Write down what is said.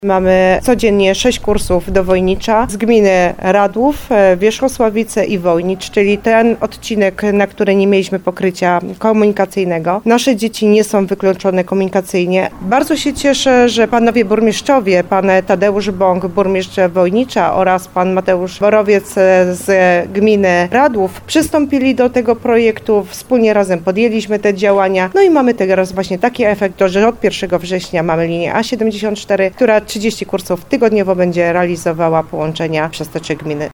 Mamy codziennie 6 kursów do Wojnicza z gminy Radłów, Wierzchosławice i Wojnicz, czyli ten odcinek, na który nie mieliśmy pokrycia komunikacyjnego. Nasze dzieci nie są wykluczone komunikacyjnie. Bardzo się cieszę, że panowie burmistrzowie, pan Tadeusz Bąk, burmistrz Wojnicza oraz pan Mateusz Borowiec z gminy Radłów przystąpili do tego projektu. Wspólnie razem podjęliśmy te działania. No i mamy teraz właśnie taki efekt, że od 1 września mamy linię A74, która 30 kursów tygodniowo będzie realizowała połączenia przez te 3 gminy.